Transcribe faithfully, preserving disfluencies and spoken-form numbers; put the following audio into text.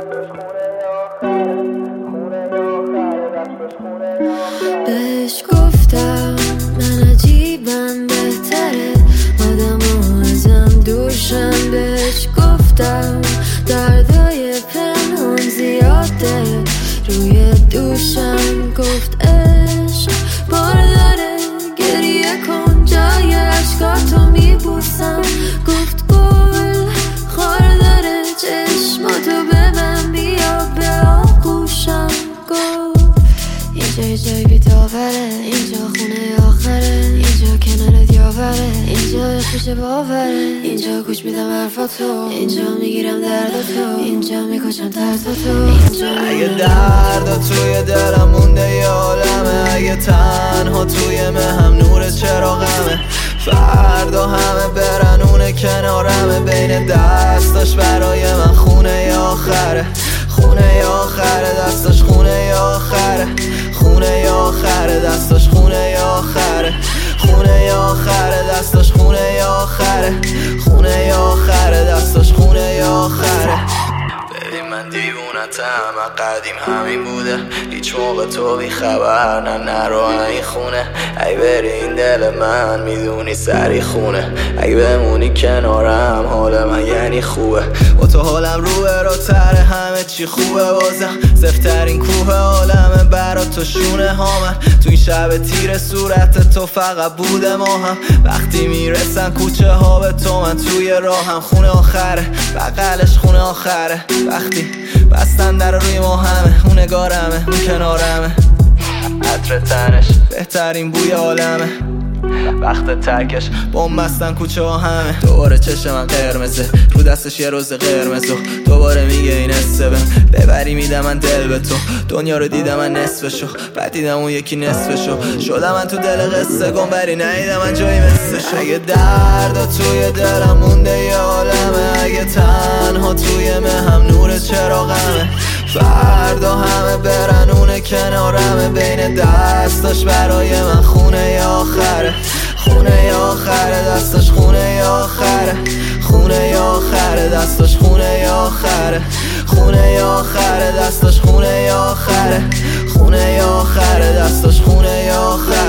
بهش گفتم من عجیبم بهتره آدم ها ازم دورشن. بهش گفتم دردای پنهان زیاده روی دوشم. گفت عشق بار داره گریه کن جای عشقاتو میبوسم. گفت گل خار داره چشماتو به من بیا به آغوشم. گفت اینجا یه جای بی‌داوره، اینجا خونه آخره، اینجا کنارت یاوره، اینجا خوش باوره، اینجا گوش میدم حرفاتو، اینجا میگیرم درداتو، اینجا میکشم ترساتو، اینجا اگه دردا توی دلم مونده یه عالمه، اگه تنها توی مهم نور چراغمه، فردا همه برن اونه کنارمه، بین دستاش برای من خونه ی آخره، خونه ی آخره دستاش خونه ی آخره، خونه ی آخره دستاش خونه ی آخره، خونه ی آخره دستاش خونه ی آخره، خونه ی آخره دستاش خونه ی آخره. ببین من دیوونتم قدیم همین بوده، هیچ موقع تو بی خبر نه نرو این خونه. ای بری این دل من میدونی سری خونه، ای بمونی کنارم حال من یعنی خوبه. با تو حالم روه رو تره همه چی خوبه، بازم زفترین کوه عالمه برا تو شونه ها. من تو این شب تیر صورت تو فقط بوده ما هم، وقتی میرسن کوچه ها به تو من توی راهم. خونه آخره بقلش خونه آخره، وقتی بستن در روی ما همه، اون نگارمه اون کنارمه، عطر تنش بهترین بوی عالمه، وقت ترکش بوم بستن کوچه ها همه. دوباره چشم من قرمزه رو دستش یه روز قرمزو، دوباره میگه این استبه ببری میدم من دل به تو. دنیا رو دیدم من نصفشو، بعد دیدم اون یکی نصفشو، شدم من تو دل قصه گم بری ندیدم من جایی مثلشو. اگه دردا توی دلم مونده یه عالمه، اگه تنها توی مهم نور چراغمه، فردا همه برن اونه کنارمه، بین دستاش برای من خونه ی آخره، خونه ی آخره دستاش خونه ی آخره، خونه ی آخره دستاش خونه ی آخره، خونه ی آخره دستاش خونه ی آخره، خونه ی آخره دستاش خونه ی آخره.